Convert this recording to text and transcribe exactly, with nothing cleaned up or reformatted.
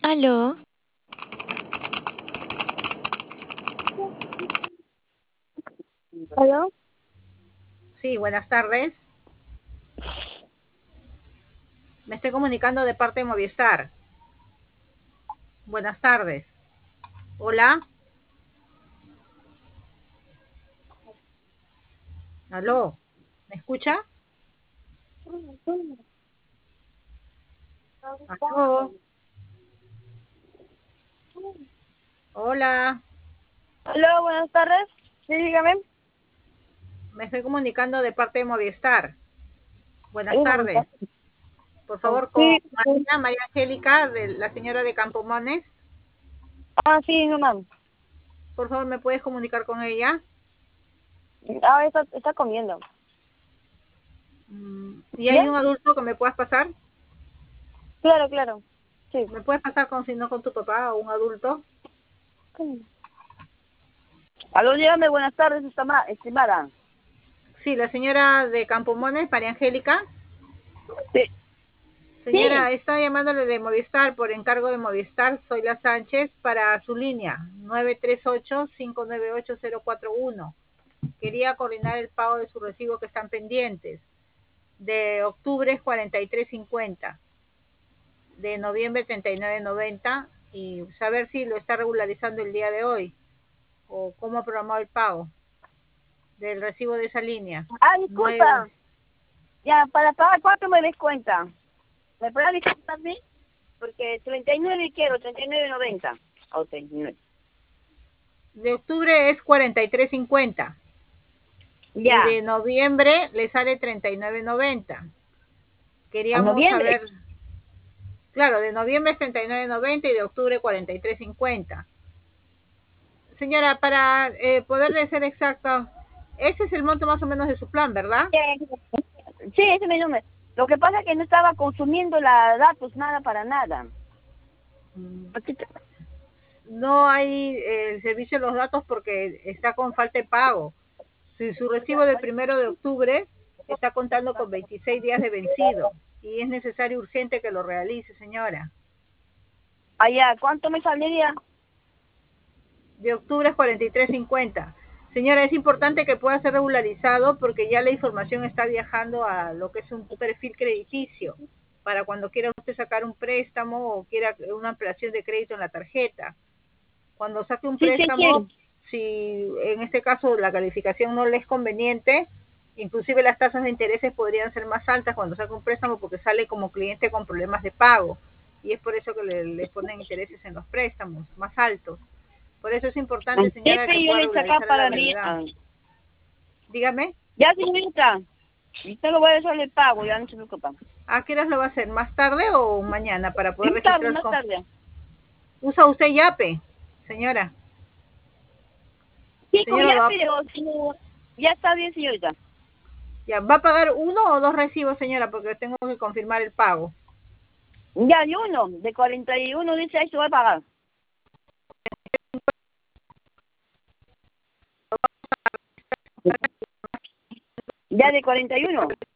Aló, ¿Aló? Sí, buenas tardes. Me estoy comunicando de parte de Movistar. Buenas tardes. Hola. Aló. ¿Me escucha? Aló. Hola. Aló, buenas tardes. Sí, dígame. Me estoy comunicando de parte de Movistar. Buenas Sí, Movistar. tardes. Por favor, con Sí, sí. María, María Angélica, de la señora de Campomones. Ah, sí, no, mam. Por favor, ¿me puedes comunicar con ella? Ah, está, está comiendo. Mm, ¿Y ¿Ya? hay un adulto que me puedas pasar? Claro, claro. Sí. ¿Me puedes pasar con, si no, con tu papá o un adulto? Aló, dígame, buenas tardes, estama- estimada. Sí, la señora de Campomones, María Angélica. Sí. Sí. Señora, está llamándole de Movistar por encargo de Movistar. Soy la Sánchez para su línea nueve tres ocho, cinco nueve ocho, cero cuatro uno. Quería coordinar el pago de su recibo que están pendientes. De octubre es cuarenta y tres cincuenta, de noviembre treinta y nueve noventa y saber si lo está regularizando el día de hoy o cómo ha programado el pago del recibo de esa línea. Ah, nueve. disculpa. Ya, para pagar, ¿cuánto me descuenta? ¿Me puede descontar a mí? Porque treinta y nueve quiero, treinta y nueve noventa. O treinta y nueve. De octubre es cuarenta y tres cincuenta. Y Ya. de noviembre le sale treinta y nueve noventa. ¿En Queríamos noviembre? saber, claro, de noviembre es treinta y nueve noventa y de octubre cuarenta y tres cincuenta. Señora, para eh, poderle ser exacto, ese es el monto más o menos de su plan, ¿verdad? Sí, sí, ese es mi número. Lo que pasa es que no estaba consumiendo la datos, nada para nada. Aquí te- No hay eh, el servicio de los datos porque está con falta de pago. Si su recibo del primero de octubre está contando con veintiséis días de vencido y es necesario urgente que lo realice, señora. Allá, ¿cuánto me saldría? De octubre es cuarenta y tres cincuenta. Señora, es importante que pueda ser regularizado porque ya la información está viajando a lo que es un perfil crediticio para cuando quiera usted sacar un préstamo o quiera una ampliación de crédito en la tarjeta. Cuando saque un Sí, sí, préstamo, sí. si en este caso la calificación no le es conveniente, inclusive las tasas de intereses podrían ser más altas cuando saque un préstamo porque sale como cliente con problemas de pago y es por eso que le, le ponen intereses en los préstamos más altos. Por eso es importante, señora, que Jefe, yo pueda le saca regularizar a la para mí. brevedad. Ah, Dígame, ya, señorita. Usted lo voy a hacer el pago, ya no se preocupa. ¿a qué horas lo va a hacer? ¿Más tarde o mañana para poder Más tarde, registrar? más Con... tarde. ¿Usa usted Yape, señora? Sí, con Señora, ya, ¿lo va... pero no, ya está bien, señorita. Ya, ¿va a pagar uno o dos recibos, señora? Porque tengo que confirmar el pago. Ya, de uno, de cuarenta y uno dice, ahí se va a pagar. Ya de cuarenta y uno.